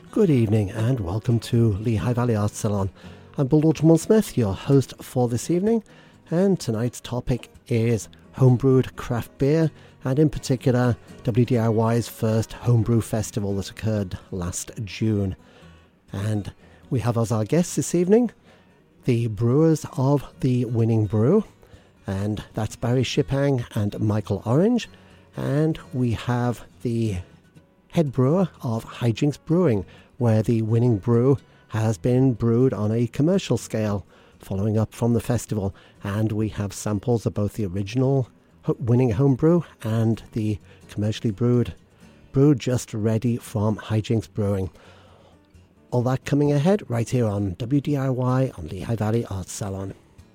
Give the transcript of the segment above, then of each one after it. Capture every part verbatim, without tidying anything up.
Good evening and welcome to Lehigh Valley Arts Salon. I'm Bill Dalton-Smith, your host for this evening, and tonight's topic is homebrewed craft beer, and in particular W D I Y's first homebrew festival that occurred last June. And we have as our guests this evening the brewers of the winning brew, and that's Barry Shippang and Michael Orange, and we have the head brewer of Hijinks Brewing, where the winning brew has been brewed on a commercial scale, following up from the festival, and we have samples of both the original winning homebrew and the commercially brewed brew just ready from Hijinks Brewing. All that coming ahead right here on W D I Y on Lehigh Valley Arts Salon.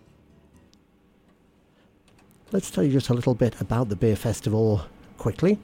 Let's tell you just a little bit about the beer festival quickly.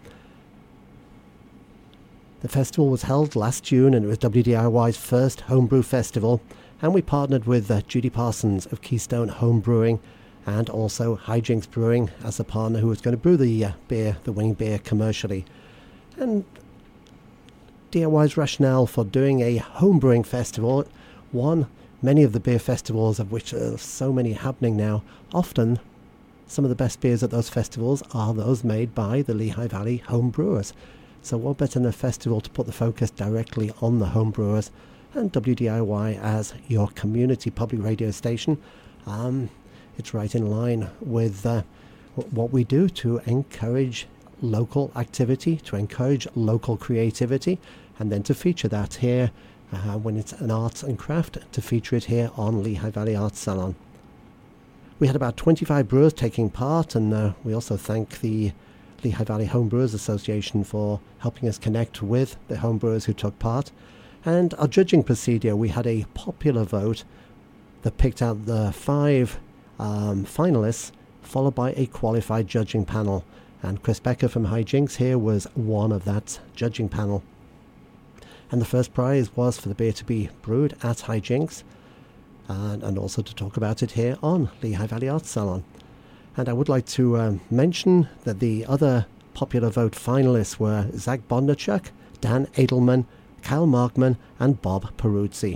The festival was held last June and it was W D I Y's first homebrew festival, and we partnered with uh, Judy Parsons of Keystone Home Brewing and also Hijinks Brewing as a partner who was going to brew the uh, beer, the winning beer commercially. And D I Y's rationale for doing a home brewing festival, one, many of the beer festivals, of which there are so many happening now, often some of the best beers at those festivals are those made by the Lehigh Valley home brewers. So what better than a festival to put the focus directly on the home brewers, and W D I Y as your community public radio station. Um, it's right in line with uh, what we do to encourage local activity, to encourage local creativity, and then to feature that here uh, when it's an arts and craft, to feature it here on Lehigh Valley Arts Salon. We had about twenty-five brewers taking part, and uh, we also thank the Lehigh Valley Homebrewers Association for helping us connect with the homebrewers who took part. And our judging procedure, we had a popular vote that picked out the five um, finalists, followed by a qualified judging panel. And Chris Becker from Hijinks here was one of that judging panel. And the first prize was for the beer to be brewed at Hijinks, and, and also to talk about it here on Lehigh Valley Arts Salon. And I would like to um, mention that the other popular vote finalists were Zach Bondarchuk, Dan Edelman, Kyle Markman, and Bob Peruzzi.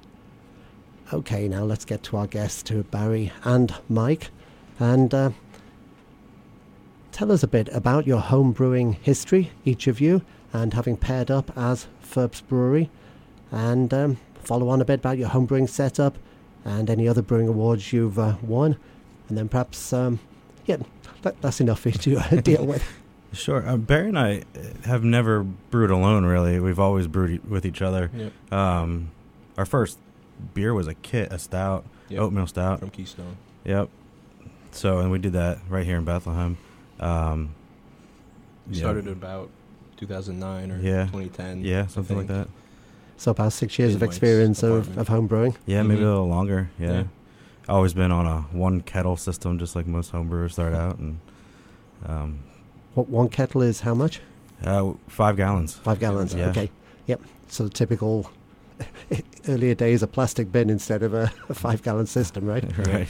Okay, now let's get to our guests, to Barry and Mike, and uh, tell us a bit about your home brewing history, each of you, and having paired up as Ferbs Brewery, and um, follow on a bit about your home brewing setup and any other brewing awards you've uh, won. And then perhaps, um, yeah, that, that's enough for you to uh, deal with. Sure. Uh, Barry and I have never brewed alone, really. We've always brewed e- with each other. Yep. Um, our first beer was a kit, a stout, yep. Oatmeal stout. From Keystone. Yep. So, and we did that right here in Bethlehem. Um, we started at about two thousand nine or yeah. twenty ten. Yeah, something like that. So about six years in of experience of, of home brewing? Yeah, mm-hmm. maybe a little longer, yeah. yeah. Always been on a one kettle system, just like most homebrewers start out. And um, what one kettle is how much? Uh, five gallons. Five gallons. Yeah. Okay. Yep. So the typical earlier days a plastic bin instead of a, a five gallon system, right? Right.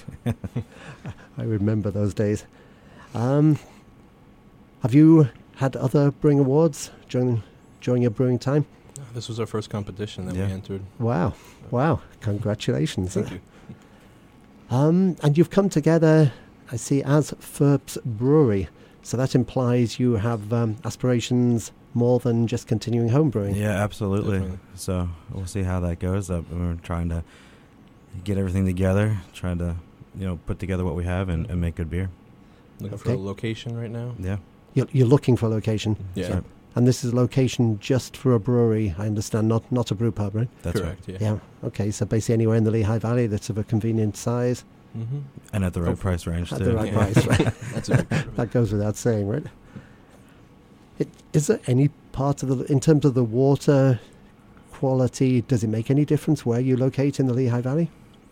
I remember those days. Um, have you had other brewing awards during during your brewing time? This was our first competition that yeah. we entered. Wow! Wow! Congratulations. Thank you. Um, and you've come together, I see, as Ferbs Brewery. So that implies you have um, aspirations more than just continuing home brewing. Yeah, absolutely. Definitely. So we'll see how that goes. Uh, we're trying to get everything together, trying to, you know, put together what we have and, and make good beer. Looking okay. for a location right now. Yeah. You're, you're looking for a location. Yeah. So, and this is a location just for a brewery, I understand, not not a brew pub, right? That's correct. Right. Yeah. Yeah. Okay. So basically anywhere in the Lehigh Valley that's of a convenient size. Mm-hmm. And at the right Hopefully. price range, at too. At the right yeah. price, right? That's a that goes without saying, right? It, is there any part of the, in terms of the water quality, does it make any difference where you locate in the Lehigh Valley?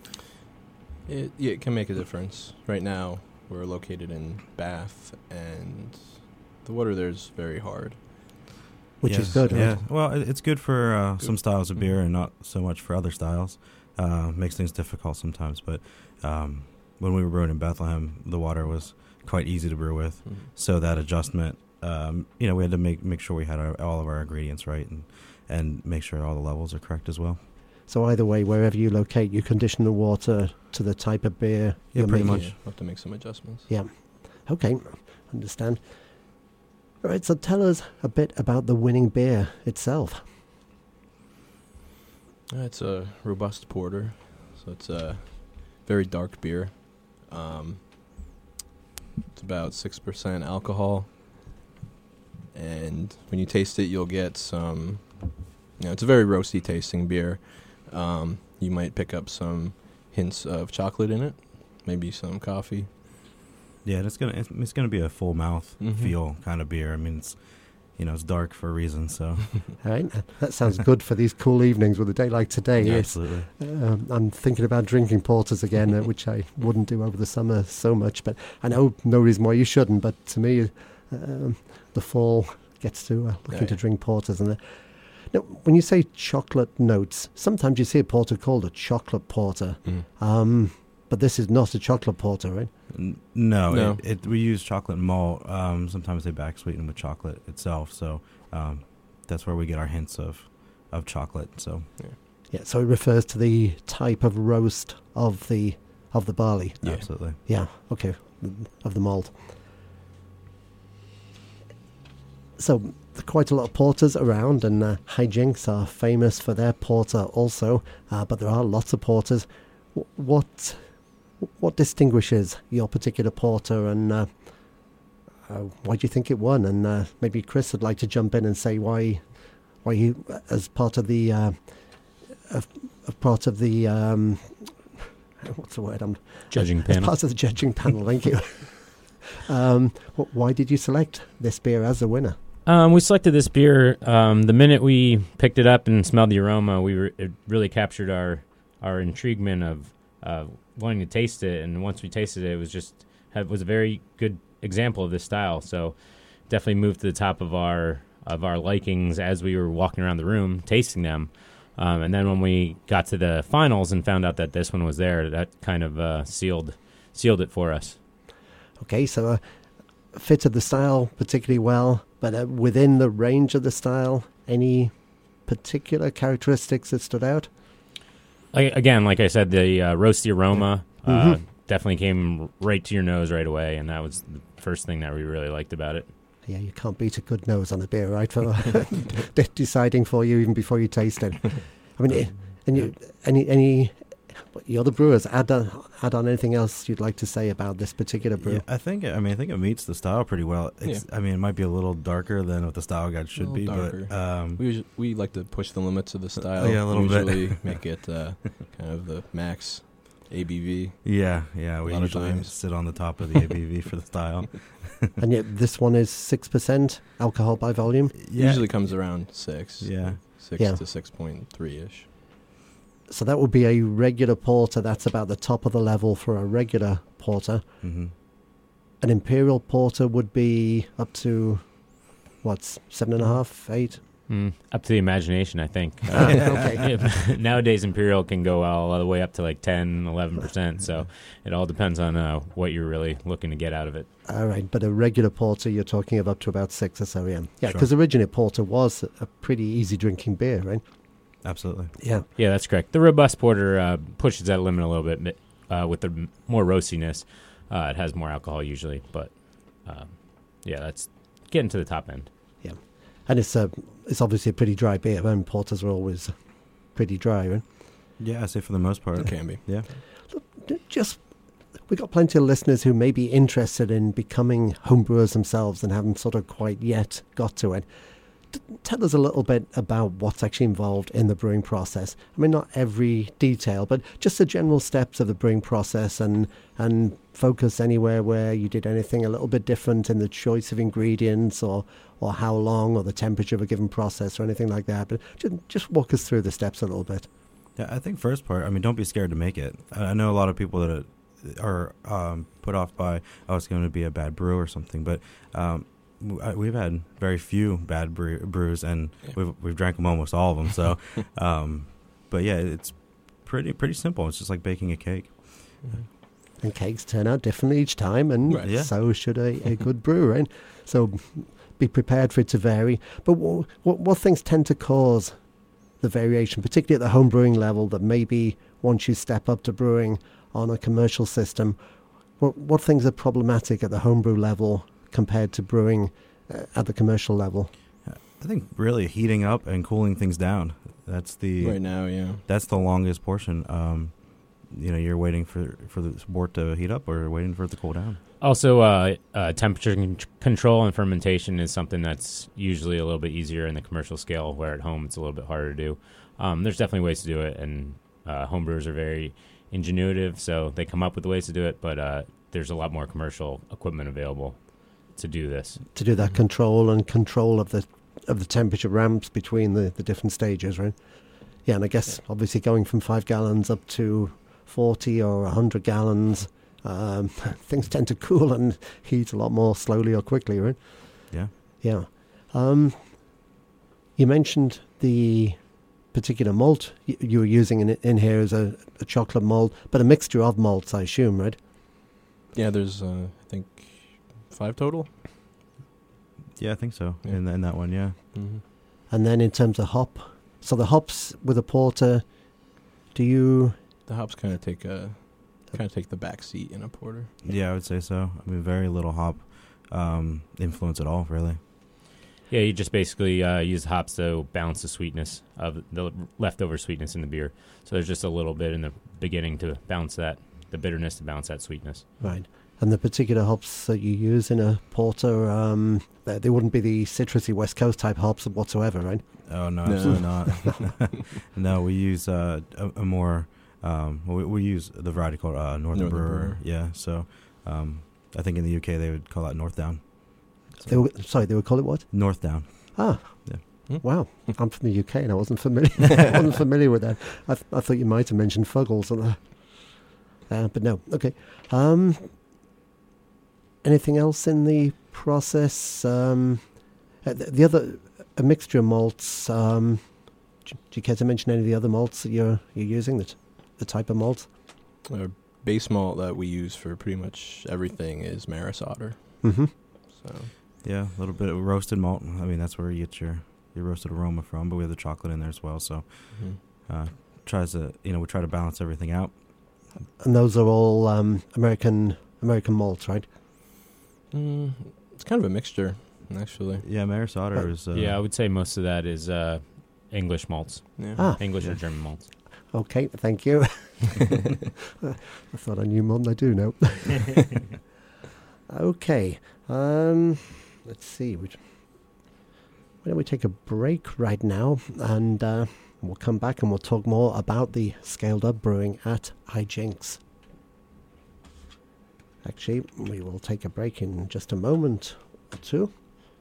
It, yeah, it can make a difference. Right now, we're located in Bath, and the water there is very hard. Which yes, is good, yeah. right? Well, it, it's good for uh, good. some styles of beer Mm-hmm. and not so much for other styles. Uh, makes things difficult sometimes, but um, when we were brewing in Bethlehem, the water was quite easy to brew with. Mm-hmm. So that adjustment um, you know, we had to make make sure we had our, all of our ingredients right and and make sure all the levels are correct as well. So either way, wherever you locate, you condition the water to the type of beer. Yeah, you're pretty making. much. Yeah, we'll have to make some adjustments. Yeah. Okay, understand. All right, so tell us a bit about the winning beer itself. Uh, it's a robust porter, so it's a very dark beer. Um, it's about six percent alcohol, and when you taste it, you'll get some. You know, it's a very roasty tasting beer. Um, you might pick up some hints of chocolate in it, maybe some coffee. Yeah, and it's gonna it's, it's gonna be a full mouth Mhm. feel kind of beer. I mean, it's you know it's dark for a reason. So All right, that sounds good for these cool evenings with a day like today. yeah, It's, absolutely. um, I'm thinking about drinking porters again, uh, which I wouldn't do over the summer so much. But I know no reason why you shouldn't. But to me, um, the fall gets to uh, looking Yeah. to drink porters. And uh, now, when you say chocolate notes, sometimes you see a porter called a chocolate porter. Mm. Um, but this is not a chocolate porter, right? N- No, No. It, it, we use chocolate malt. Um, sometimes they back sweeten with chocolate itself. So um, that's where we get our hints of, of chocolate. So Yeah. So it refers to the type of roast of the of the barley. Yeah. absolutely. Yeah. Okay. Of the malt. So there are quite a lot of porters around, and uh, Hijinks are famous for their porter also. Uh, but there are lots of porters. W- what what distinguishes your particular porter, and uh, uh, why do you think it won? And uh, maybe Chris would like to jump in and say why why he, as part of the uh, of, of part of the um, what's the word? I'm Judging as panel. part of the judging panel. Thank you. um, wh- why did you select this beer as a winner? Um, we selected this beer. Um, the minute we picked it up and smelled the aroma, we re- it really captured our our intriguement of uh, wanting to taste it. And once we tasted it, it was just it was a very good example of this style. So definitely moved to the top of our of our likings as we were walking around the room tasting them. Um, and then when we got to the finals and found out that this one was there, that kind of uh, sealed sealed it for us. Okay, so uh, fitted the style particularly well, but uh, within the range of the style, any particular characteristics that stood out? Like, again, like I said, the uh, roasty aroma uh, Mhm. definitely came right to your nose right away, and that was the first thing that we really liked about it. Yeah, you can't beat a good nose on a beer, right? For de- deciding for you even before you taste it. I mean, eh, and you, any any the other brewers add on, add on anything else you'd like to say about this particular brew? Yeah, I think I mean I think it meets the style pretty well. It's, I mean, it might be a little darker than what the style guide should A be, little but darker. um, We usually, we like to push the limits of the style. yeah, a little bit. usually make it uh, kind of the max A B V. yeah, yeah, we A lot of usually times. sit on the top of the A B V for the style. And yet this one is six percent alcohol by volume. Yeah, Usually comes around six. yeah, Six Yeah. to six point three ish. So that would be a regular porter. That's about the top of the level for a regular porter. hmm An imperial porter would be up to, what, seven and a half, eight? Mm, up to the imagination, I think. Ah, Uh, okay. yeah, nowadays, Imperial can go all the way up to like ten, eleven percent, so it all depends on uh, what you're really looking to get out of it. All right, but a regular porter, you're talking of up to about six or so, yeah. Yeah, Sure. because originally porter was a pretty easy drinking beer, right? absolutely. Yeah. Yeah, that's correct. The robust porter uh, pushes that limit a little bit but, uh, with the m- more roastiness. Uh, it has more alcohol usually, but um, yeah, that's getting to the top end. And it's a, it's obviously a pretty dry beer, and porters are always pretty dry, right? Yeah, I say for the most part. It can be. Yeah. Just, we've got plenty of listeners who may be interested in becoming homebrewers themselves and haven't sort of quite yet got to it. T- tell us a little bit about what's actually involved in the brewing process. I mean, not every detail, but just the general steps of the brewing process, and and focus anywhere where you did anything a little bit different in the choice of ingredients, or or how long, or the temperature of a given process, or anything like that. But just, just walk us through the steps a little bit. Yeah, I think first part, I mean, don't be scared to make it. I I know a lot of people that are, are um, put off by, oh, it's going to be a bad brew or something, but um, w- I- we've had very few bad brew- brews, and Yeah. we've we've drank them almost all of them. So, um, but yeah, it's pretty pretty simple. It's just like baking a cake. And cakes turn out differently each time, and Right. Yeah. so should a, a good brew, right? So be prepared for it to vary. But what, what, what things tend to cause the variation, particularly at the home brewing level, that maybe once you step up to brewing on a commercial system, what, what things are problematic at the homebrew level compared to brewing uh, at the commercial level? I think really heating up and cooling things down. That's the Right now, yeah. That's the longest portion. Um, you know, you're waiting for for the wort to heat up, or waiting for it to cool down. Also, uh, uh, temperature con- control and fermentation is something that's usually a little bit easier in the commercial scale, where at home it's a little bit harder to do. Um, there's definitely ways to do it, and uh, homebrewers are very ingenuitive, so they come up with ways to do it, but uh, there's a lot more commercial equipment available to do this. To do that control and control of the of the temperature ramps between the, the different stages, right? Yeah, and I guess obviously going from five gallons up to forty or one hundred gallons, um, things tend to cool and heat a lot more slowly or quickly, right? Yeah. Yeah. Um, you mentioned the particular malt y- you were using in, in here as a, a chocolate malt, but a mixture of malts, I assume, right? Yeah, there's, uh, I think, five total. Yeah, I think so. Yeah. In, in that one, yeah. Mm-hmm. And then in terms of hop, so the hops with a porter, do you... The hops kind of take a kind of take the back seat in a porter. Yeah, I would say so. I mean, very little hop um, influence at all, really. Yeah, you just basically uh, use hops to balance the sweetness of the leftover sweetness in the beer. So there's just a little bit in the beginning to balance that, the bitterness to balance that sweetness. Right. And the particular hops that you use in a porter, um, they, they wouldn't be the citrusy West Coast type hops whatsoever, right? Oh, no, No. absolutely not. No, we use uh, a, a more... Um, we, we use the variety called uh, Northern, Northern Brewer. Brewer. Yeah, so um, I think in the U K they would call that North Down. They were, sorry, they would call it what? North Down. Ah, Yeah. Hmm. Wow. I'm from the U K and I wasn't familiar. I wasn't familiar with that. I, th- I thought you might have mentioned Fuggles, and uh, uh, but no. Okay. Um, anything else in the process? Um, uh, the, the other a mixture of malts. Um, do, do you care to mention any of the other malts that you're you're using? That the type of malt. Our base malt that we use for pretty much everything is Maris Otter. Mm-hmm. So Yeah, a little bit of roasted malt. I mean, that's where you get your, your roasted aroma from, but we have the chocolate in there as well. So mm-hmm. uh, tries to, you know, we try to balance everything out. And those are all um, American American malts, right? mm, it's kind of a mixture, actually. Yeah, Maris Otter Uh, is... Uh, yeah, I would say most of that is uh, English malts, Yeah. Ah. English Yeah. or German malts. Okay, thank you. I thought I knew more than I do now. Okay, um, let's see. Why don't we take a break right now, and uh, we'll come back and we'll talk more about the scaled up brewing at Hijinks. Actually, we will take a break in just a moment or two.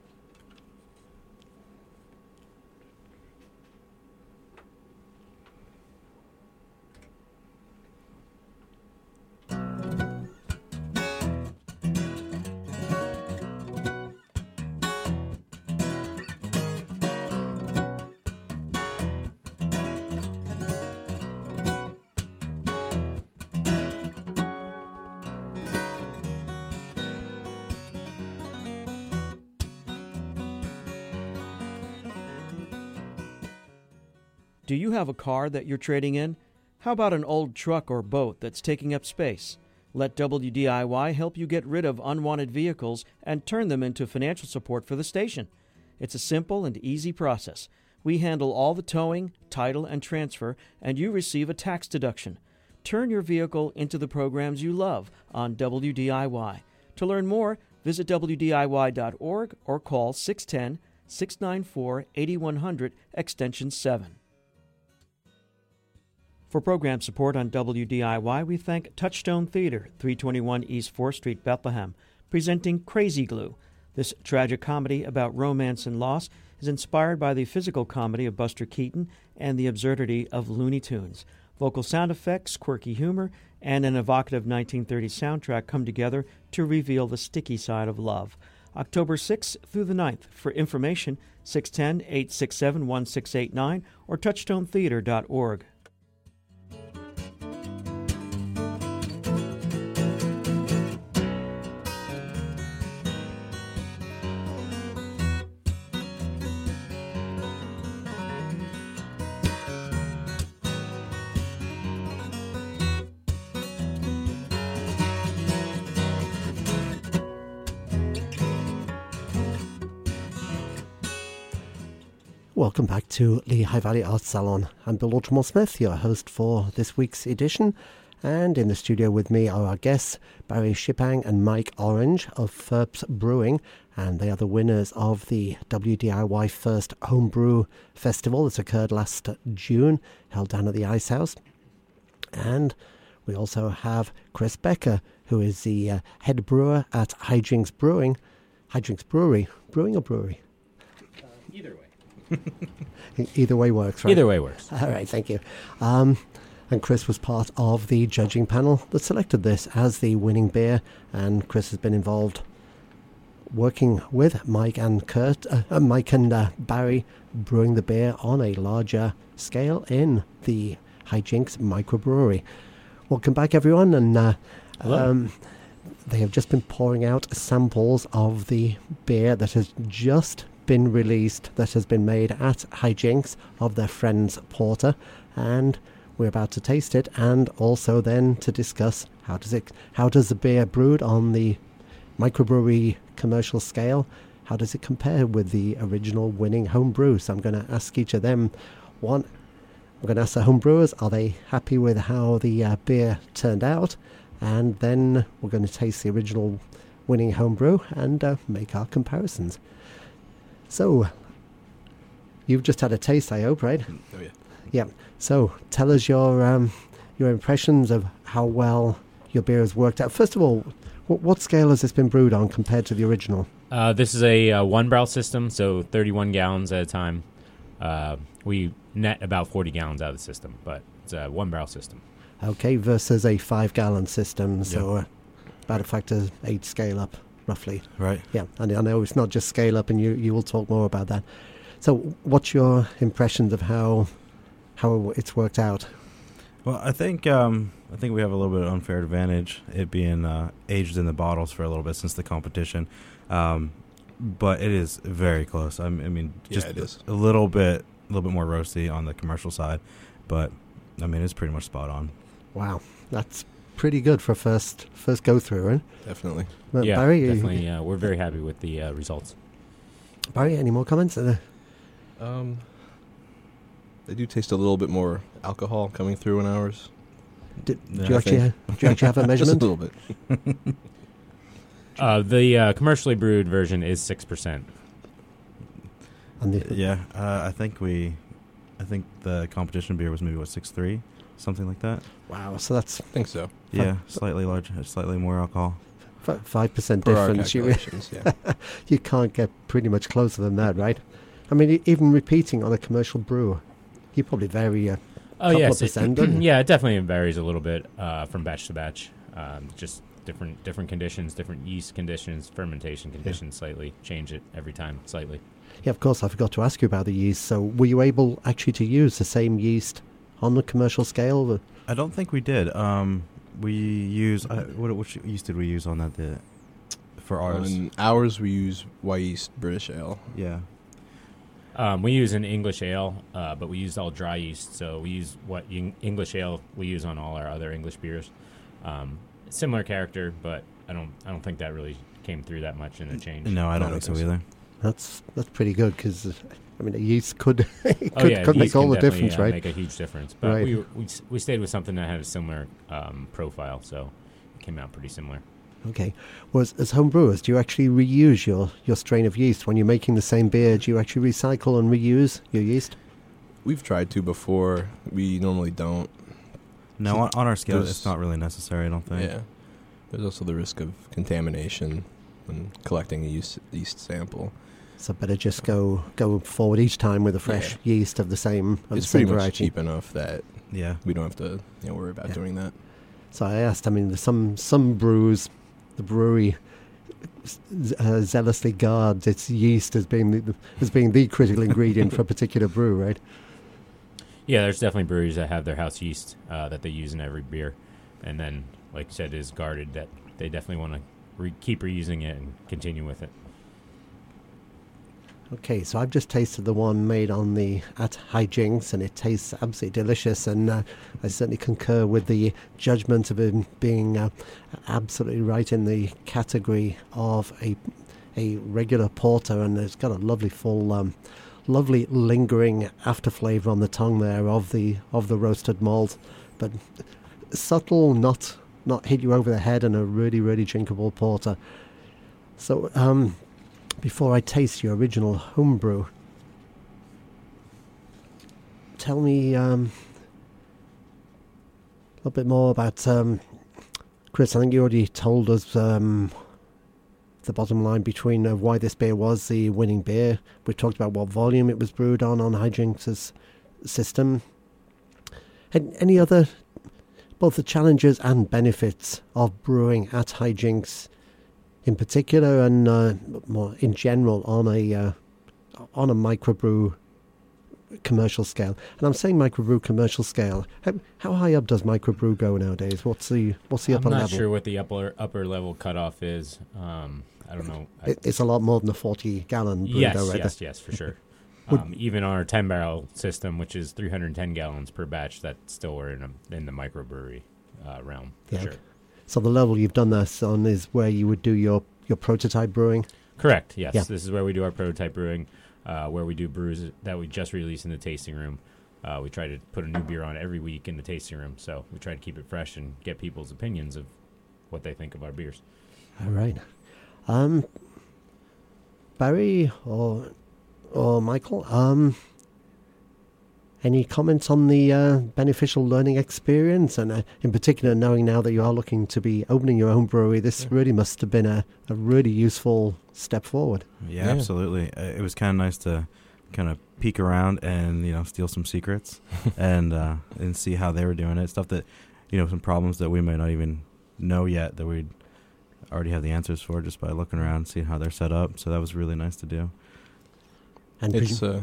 Do you have a car that you're trading in? How about an old truck or boat that's taking up space? Let W D I Y help you get rid of unwanted vehicles and turn them into financial support for the station. It's a simple and easy process. We handle all the towing, title, and transfer, and you receive a tax deduction. Turn your vehicle into the programs you love on W D I Y. To learn more, visit W D I Y dot org or call six one zero, six nine four, eight one zero zero, extension seven. For program support on W D I Y, we thank Touchstone Theater, three twenty-one East fourth Street, Bethlehem, presenting Crazy Glue. This tragic comedy about romance and loss is inspired by the physical comedy of Buster Keaton and the absurdity of Looney Tunes. Vocal sound effects, quirky humor, and an evocative nineteen thirties soundtrack come together to reveal the sticky side of love. October sixth through the ninth. For information, six one zero, eight six seven, one six eight nine or touchstone theater dot org. Welcome back to Lehigh Valley Arts Salon. I'm Bill Altamore Smith, your host for this week's edition. And in the studio with me are our guests, Barry Shippang and Mike Orange of Ferps Brewing. And they are the winners of the W D I Y First Homebrew Festival that occurred last June, held down at the Ice House. And we also have Chris Becker, who is the uh, head brewer at Hijinks Brewing. Hijinks Brewery. Brewing or brewery? Uh, either way. Either way works, right? Either way works. All right, thank you. Um, and Chris was part of the judging panel that selected this as the winning beer. And Chris has been involved working with Mike and Kurt, uh, uh, Mike and uh, Barry, brewing the beer on a larger scale in the Hijinks microbrewery. Welcome back, everyone. And uh, um, they have just been pouring out samples of the beer that has just been released, that has been made at Hijinks, of their Friends Porter, and we're about to taste it, and also then to discuss how does it, how does the beer brewed on the microbrewery commercial scale, how does it compare with the original winning home brew? So I'm going to ask each of them one. I'm going to ask the home brewers, are they happy with how the uh, beer turned out? And then we're going to taste the original winning home brew and uh, make our comparisons. So, you've just had a taste, I hope, right? Oh, yeah. Yeah. So, tell us your um, your impressions of how well your beer has worked out. First of all, what, what scale has this been brewed on compared to the original? Uh, this is a uh, one barrel system, so thirty-one gallons at a time. Uh, we net about forty gallons out of the system, but it's a one barrel system. Okay, versus a five gallon system, so uh, about a factor eight scale up. Roughly. Right. Yeah, and I know it's not just scale up, and you, you will talk more about that. So what's your impressions of how how it's worked out? Well, I think um, I think we have a little bit of unfair advantage, it being uh, aged in the bottles for a little bit since the competition. Um, but it is very close. I mean, I mean just yeah, it is. a little bit a little bit more roasty on the commercial side, but I mean it's pretty much spot on. Wow, that's pretty good for first first go through, right? Definitely. Well, yeah, Barry, definitely. Uh, we're very happy with the uh, results. Barry, any more comments? Uh, Um, they do taste a little bit more alcohol coming through in ours. did, Yeah, do you I actually think- ha- do you actually have a Just a measurement? little bit. Uh, the uh, commercially brewed version is six percent. On the, Yeah, uh, I think we, I think the competition beer was maybe what six three, something like that. Wow, so that's I think so. Yeah, slightly larger, slightly more alcohol. five percent Per our difference. You, calculations, yeah. you can't get pretty much closer than that, right? I mean, e- even repeating on a commercial brew, you probably vary a Oh couple yes, of percent, it, doesn't it? yeah, it definitely varies a little bit uh, from batch to batch. Um, just different different conditions, different yeast conditions, fermentation conditions slightly change it every time slightly. Yeah, of course, I forgot to ask you about the yeast. So were you able actually to use the same yeast on the commercial scale? I don't think we did. Um, we use uh, what which yeast did we use on that? The, for ours, On ours, we use Yeast British Ale. yeah. Um, we use an English ale, uh, but we used all dry yeast, so we use what Eng- English ale we use on all our other English beers. Um, similar character, but I don't I don't think that really came through that much in the change. No, I don't I think don't so think so. either. That's that's pretty good because, I mean, the yeast could could, Oh yeah, could yeast make all can the definitely, difference, uh, right? Make a huge difference. But Right. we, we s- we stayed with something that had a similar um, profile, so it came out pretty similar. Okay. Well, as, as home brewers, do you actually reuse your, your strain of yeast when you're making the same beer? Do you actually recycle and reuse your yeast? We've tried to before. We normally don't. No, on, on our scale, There's- it's not really necessary. I don't think. Yeah. There's also the risk of contamination when collecting a yeast, yeast sample. So better just go go forward each time with a fresh yeast of the same of It's the same pretty much variety. cheap enough that Yeah. we don't have to you know, worry about Yeah. doing that. So I asked. I mean, there's some some brews, the brewery uh, zealously guards its yeast as being the, as being the critical ingredient for a particular brew, right? Yeah, there's definitely breweries that have their house yeast uh, that they use in every beer, and then, like you said, is guarded. That they definitely want to re- keep reusing it and continue with it. Okay, so I've just tasted the one made on the at Hijinks, and it tastes absolutely delicious. And uh, I certainly concur with the judgment of it being uh, absolutely right in the category of a a regular porter, and it's got a lovely full um, lovely lingering after flavour on the tongue there of the of the roasted malt, but subtle, not not hit you over the head, and a really really drinkable porter. So um, before I taste your original homebrew, tell me um, a little bit more about um, Chris. I think you already told us um, the bottom line between uh, why this beer was the winning beer. We talked about what volume it was brewed on on Hijinks' system. And any other, both the challenges and benefits of brewing at Hijinks in particular, and uh, more in general on a uh, on a microbrew commercial scale? And I'm saying microbrew commercial scale. How, how high up does microbrew go nowadays? What's the what's the I'm upper not level? sure what the upper upper level cutoff is. Um, I don't know. I, It, it's a lot more than a forty gallon brew, yes, though, right? yes, yes, for sure. Would- Um, even our ten barrel system, which is three hundred ten gallons per batch, that still we're in a, in the microbrewery uh, realm for Yeah. sure. So the level you've done this on is where you would do your, your prototype brewing? Correct. Yes, Yeah. this is where we do our prototype brewing, uh, where we do brews that we just released in the tasting room. Uh, we try to put a new beer on every week in the tasting room, so we try to keep it fresh and get people's opinions of what they think of our beers. All right. Um, Barry or or Michael, um, any comments on the uh, beneficial learning experience? And uh, in particular, knowing now that you are looking to be opening your own brewery, this Yeah. really must have been a, a really useful step forward. Yeah, Yeah. absolutely. Uh, It was kind of nice to kind of peek around and, you know, steal some secrets and uh, and see how they were doing it. Stuff that, you know, some problems that we might not even know yet that we'd already have the answers for just by looking around and seeing how they're set up. So that was really nice to do. And It's presu- uh,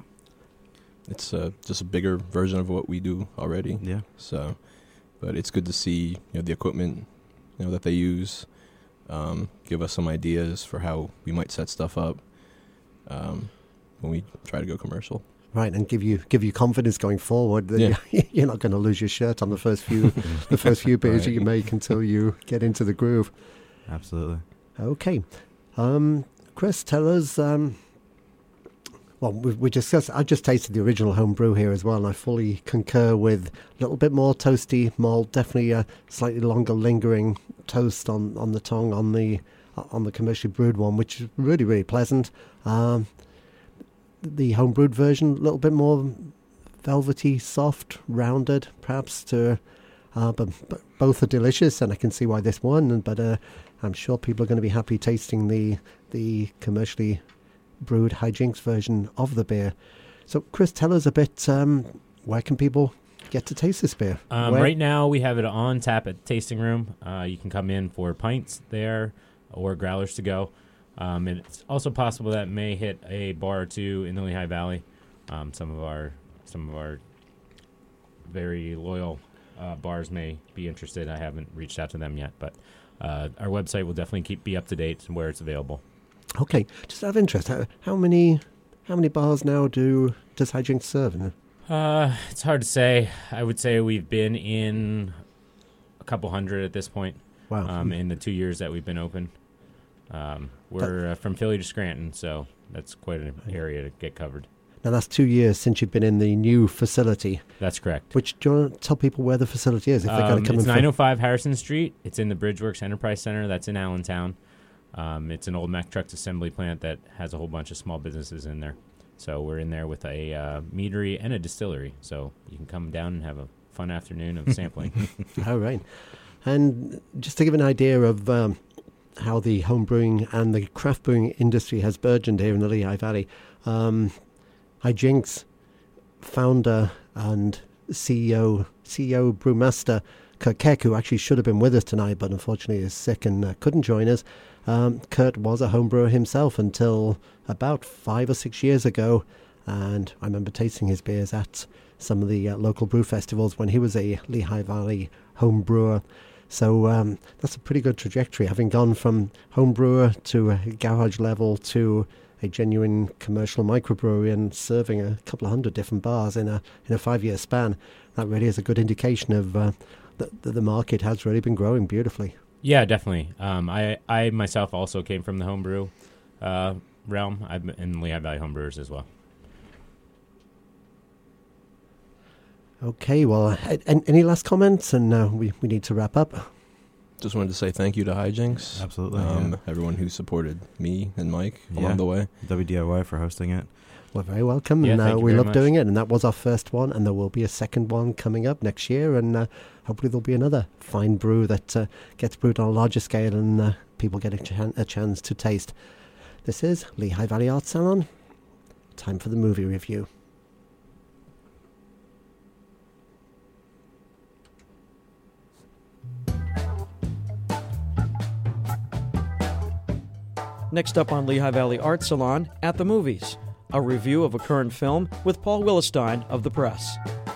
it's uh, just a bigger version of what we do already. Yeah. So, but it's good to see, you know, the equipment, you know, that they use, um, give us some ideas for how we might set stuff up um, when we try to go commercial. right, and give you give you confidence going forward that Yeah. you- you're not going to lose your shirt on the first few the first few beers Right. you make until you get into the groove. Absolutely. Okay. Um, Chris, tell us. Um, well, we, we discussed. I just tasted the original home brew here as well, and I fully concur with a little bit more toasty malt, definitely a slightly longer lingering toast on, on the tongue on the on the commercially brewed one, which is really really pleasant. Um, the home brewed version, a little bit more velvety, soft, rounded, perhaps. To uh, but, but both are delicious, and I can see why this won. But uh, I'm sure people are going to be happy tasting the the commercially brewed Hijinks version of the beer. So, Chris, tell us a bit. Um, where can people get to taste this beer? Um, Where- right now, we have it on tap at the tasting room. Uh, you can come in for pints there or growlers to go. Um, and it's also possible that it may hit a bar or two in the Lehigh Valley. Um, some of our some of our very loyal uh, bars may be interested. I haven't reached out to them yet, but uh, our website will definitely keep be up to date and where it's available. Okay, just out of interest, how, how many how many bars now do does Hijinks serve? Uh, it's hard to say. I would say we've been in a couple hundred at this point. Wow. Um, in the two years that we've been open. Um, we're uh, from Philly to Scranton, so that's quite an area to get covered. Now, that's two years since you've been in the new facility. That's correct. Which, do you want to tell people where the facility is? If they're going Um, to come it's in for- nine oh five Harrison Street. It's in the Bridgeworks Enterprise Center. That's in Allentown. Um, it's an old Mack Trucks assembly plant that has a whole bunch of small businesses in there. So we're in there with a uh, meadery and a distillery. So you can come down and have a fun afternoon of sampling. All right. And just to give an idea of um, how the home brewing and the craft brewing industry has burgeoned here in the Lehigh Valley, um, Hijinks founder and C E O, C E O brewmaster Kurt Keck, who actually should have been with us tonight, but unfortunately is sick and uh, couldn't join us. Um, Kurt was a home brewer himself until about five or six years ago, and I remember tasting his beers at some of the uh, local brew festivals when he was a Lehigh Valley home brewer. So um, that's a pretty good trajectory, having gone from home brewer to a garage level to a genuine commercial microbrewery and serving a couple of hundred different bars in a in a five-year span. That really is a good indication of uh, that the, the market has really been growing beautifully. Yeah, definitely. Um, I, I myself also came from the homebrew uh, realm. I'm in Lehigh Valley Homebrewers as well. Okay, well, uh, a- any last comments? And uh, we, we need to wrap up. Just wanted to say thank you to Hijinks. Absolutely. Um, yeah. Everyone who supported me and Mike Yeah. along the way. W D I Y for hosting it. We're very welcome, Yeah, and thank uh, you we very love much. doing it. And that was our first one, and there will be a second one coming up next year, and uh, hopefully there'll be another fine brew that uh, gets brewed on a larger scale, and uh, people get a, chan- a chance to taste. This is Lehigh Valley Arts Salon. Time for the movie review. Next up on Lehigh Valley Art Salon, At the Movies, a review of a current film with Paul Willestein of The Press.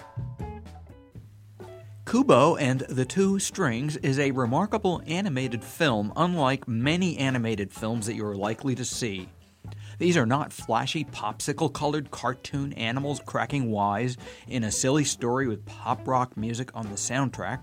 Kubo and the Two Strings is a remarkable animated film unlike many animated films that you are likely to see. These are not flashy, popsicle-colored cartoon animals cracking wise in a silly story with pop rock music on the soundtrack.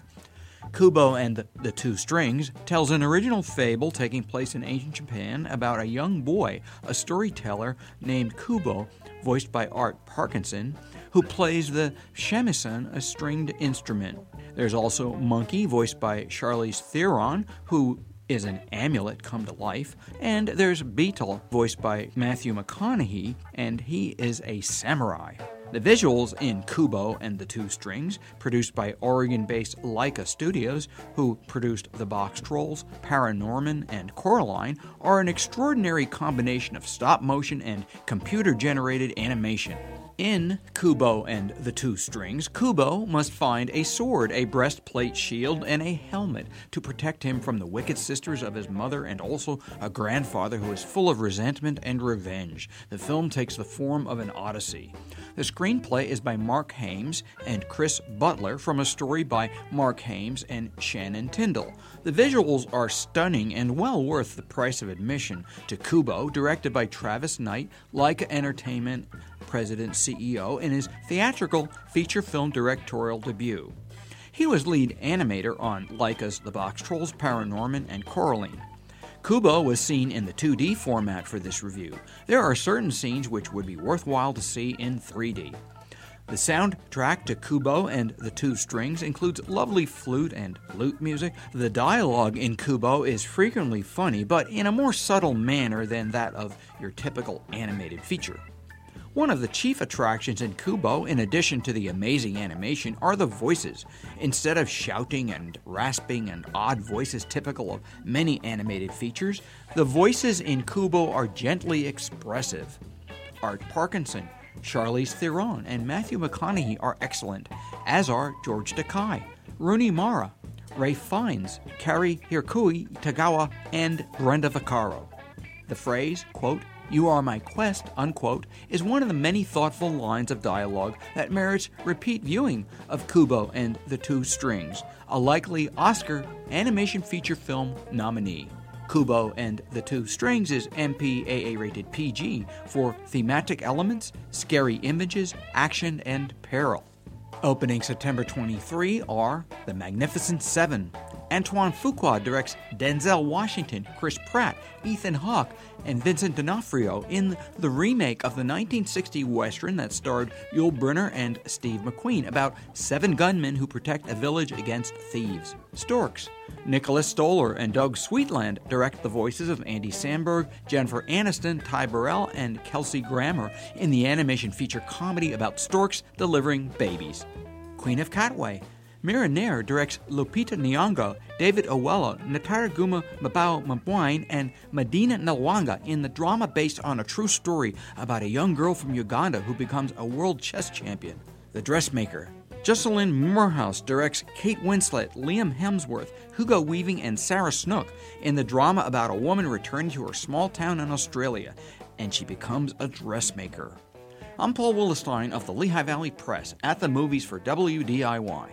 Kubo and the Two Strings tells an original fable taking place in ancient Japan about a young boy, a storyteller named Kubo, voiced by Art Parkinson, who plays the shamisen, a stringed instrument. There's also Monkey, voiced by Charlize Theron, who is an amulet come to life, and there's Beetle, voiced by Matthew McConaughey, and he is a samurai. The visuals in Kubo and the Two Strings, produced by Oregon-based Leica Studios, who produced The Box Trolls, Paranorman, and Coraline, are an extraordinary combination of stop-motion and computer-generated animation. In Kubo and the Two Strings, Kubo must find a sword, a breastplate shield, and a helmet to protect him from the wicked sisters of his mother and also a grandfather who is full of resentment and revenge. The film takes the form of an odyssey. The screenplay is by Mark Hames and Chris Butler from a story by Mark Hames and Shannon Tyndall. The visuals are stunning and well worth the price of admission to Kubo, directed by Travis Knight, Leica Entertainment President C E O, in his theatrical feature film directorial debut. He was lead animator on Leica's The Box Trolls, Paranorman, and Coraline. Kubo was seen in the two D format for this review. There are certain scenes which would be worthwhile to see in three D. The soundtrack to Kubo and the Two Strings includes lovely flute and lute music. The dialogue in Kubo is frequently funny, but in a more subtle manner than that of your typical animated feature. One of the chief attractions in Kubo, in addition to the amazing animation, are the voices. Instead of shouting and rasping and odd voices typical of many animated features, the voices in Kubo are gently expressive. Art Parkinson, Charlize Theron, and Matthew McConaughey are excellent, as are George Takei, Rooney Mara, Ray Fiennes, Kari Hirokui Tagawa, and Brenda Vaccaro. The phrase, quote, "You are my quest," unquote, is one of the many thoughtful lines of dialogue that merits repeat viewing of Kubo and the Two Strings, a likely Oscar animation feature film nominee. Kubo and the Two Strings is M P A A rated P G for thematic elements, scary images, action, and peril. Opening September twenty-third are The Magnificent Seven. Antoine Fuqua directs Denzel Washington, Chris Pratt, Ethan Hawke, and Vincent D'Onofrio in the remake of the nineteen sixty Western that starred Yul Brynner and Steve McQueen about seven gunmen who protect a village against thieves. Storks. Nicholas Stoller and Doug Sweetland direct the voices of Andy Samberg, Jennifer Aniston, Ty Burrell, and Kelsey Grammer in the animation feature comedy about storks delivering babies. Queen of Katwe. Mira Nair directs Lupita Nyong'o, David Oyelowo, Ntaraguma Mabao Mabwine, and Medina Nalwanga in the drama based on a true story about a young girl from Uganda who becomes a world chess champion. The Dressmaker. Jocelyn Moorhouse directs Kate Winslet, Liam Hemsworth, Hugo Weaving, and Sarah Snook in the drama about a woman returning to her small town in Australia, and she becomes a dressmaker. I'm Paul Willestein of the Lehigh Valley Press, at the movies for W D I Y.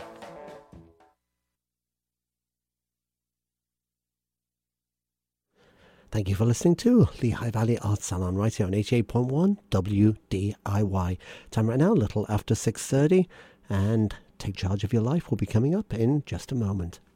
Thank you for listening to Lehigh Valley Arts Salon right here on eighty-eight point one W D I Y. Time right now, a little after six thirty, and Take Charge of Your Life will be coming up in just a moment.